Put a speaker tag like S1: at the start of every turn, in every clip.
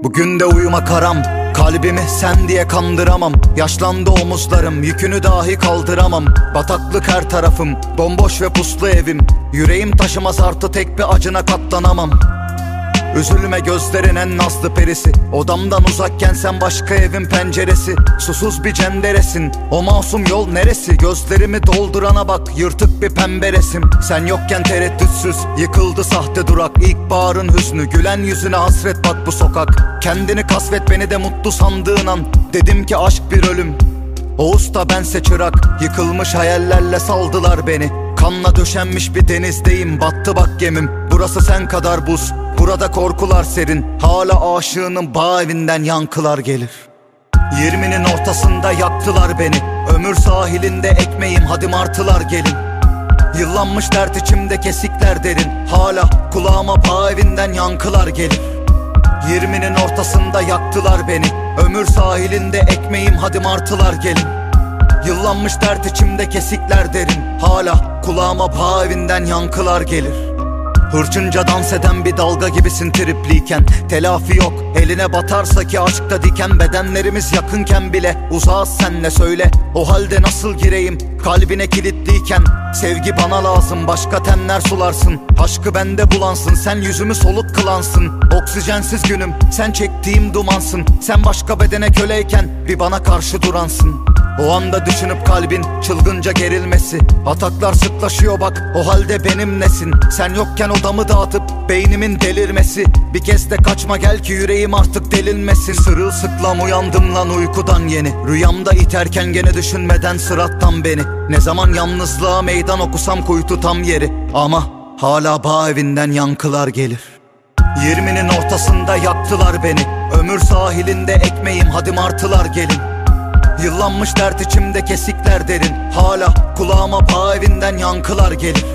S1: Bugün de uyumak haram, kalbimi sen diye kandıramam. Yaşlandı omuzlarım, yükünü dahi kaldıramam. Bataklık her tarafım, bomboş ve puslu evim. Yüreğim taşımaz artı tek bir acına katlanamam. Üzülme gözlerin en nazlı perisi. Odamdan uzakken sen başka evin penceresi. Susuz bir cenderesin, o masum yol neresi? Gözlerimi doldurana bak, yırtık bir pembe resim. Sen yokken tereddütsüz yıkıldı sahte durak. İlkbaharın hüznü, gülen yüzüne hasret bak bu sokak. Kendini kasvet beni de mutlu sandığın an. Dedim ki aşk bir ölüm, o usta bense çırak. Yıkılmış hayallerle saldılar beni. Kanla döşenmiş bir denizdeyim, battı bak gemim. Burası sen kadar buz, burada korkular serin. Hala aşığının bağ evinden yankılar gelir. 20'nin ortasında yaktılar beni. Ömür sahilinde ekmeğim, hadi martılar gelin. Yıllanmış dert içimde, kesikler derin. Hala kulağıma bağ evinden yankılar gelir. 20'nin ortasında yaktılar beni. Ömür sahilinde ekmeğim, hadi martılar gelin. Yıllanmış dert içimde, kesikler derin. Hala kulağıma bağ evinden yankılar gelir. Hırçınca dans eden bir dalga gibisin tripliyken. Telafi yok, eline batarsa ki aşkta diken. Bedenlerimiz yakınken bile uzağız senle, söyle o halde nasıl gireyim kalbine kilitliyken. Sevgi bana lazım, başka tenler sularsın. Aşkı bende bulansın, sen yüzümü soluk kılansın. Oksijensiz günüm, sen çektiğim dumansın. Sen başka bedene köleyken bir bana karşı duransın. O anda düşünüp kalbin çılgınca gerilmesi. Ataklar sıklaşıyor bak, o halde benim nesin? Sen yokken odamı dağıtıp beynimin delirmesi. Bir kez de kaçma gel ki yüreğim artık delinmesin. Sırılsıklam uyandım lan uykudan yeni. Rüyamda iterken gene düşünmeden sırattan beni. Ne zaman yalnızlığa meydan okusam kuytu tam yeri. Ama hala bağ evinden yankılar gelir. 20'nin ortasında yaktılar beni. Ömür sahilinde ekmeğim, hadi martılar gelin. Yıllanmış dert içimde, kesikler derin. Hala kulağıma bağ evinden yankılar gelir.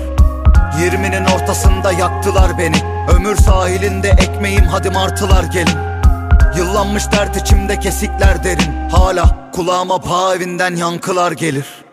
S1: 20'nin ortasında yaktılar beni. Ömür sahilinde ekmeğim, hadi martılar gelin. Yıllanmış dert içimde, kesikler derin. Hala kulağıma bağ evinden yankılar gelir.